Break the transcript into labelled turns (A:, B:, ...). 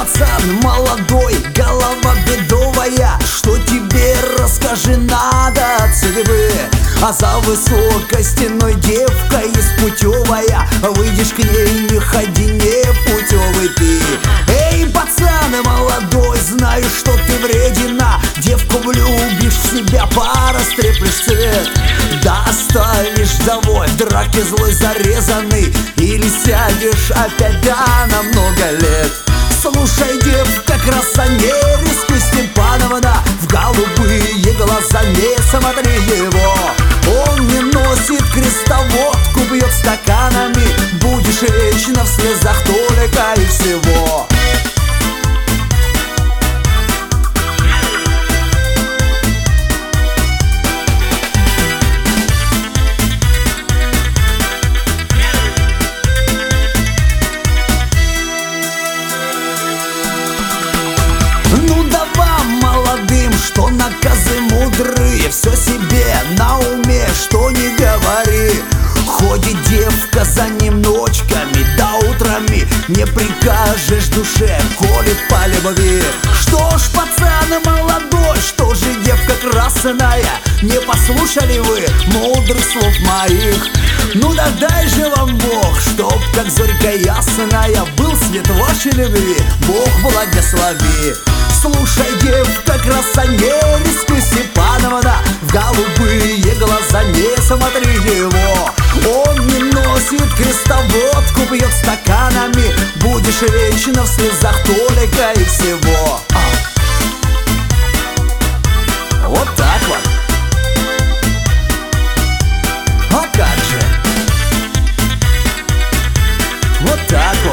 A: пацан молодой, голова бедовая, что тебе расскажи надо цыгбы. А за высокой стеной девка есть путевая, выйдешь к ней, не ходи, не путевый ты. Эй, пацан молодой, знаю, что ты вредина, девку влюбишь в себя, порастреплешь цвет. Да оставишь доволь, в драке злой зарезанный, или сядешь опять, да, на много лет. Слушай, девка, краса, не рискуй, Степановна, в голубые глаза не смотри его. Он не носит креста, водку бьет стаканами, будешь вечно в слезах только и всего. Ну да вам, молодым, что наказы мудрые, все себе на уме, что не говори. Ходит девка за ним ночками, да утрами не прикажешь душе, коли по любви. Что ж, пацан молодой, что же девка красная, не послушали вы мудрых слов моих? Ну да дай же вам Бог, чтоб как зорька ясная был свет вашей любви, Бог благослови. Слушай, девка, краса, не рискуй, Степановна, в голубые глаза не смотри его. Он не носит креста, водку пьет стаканами, будешь вечно в слезах только и всего. Вот так вот. А как же? Вот так вот.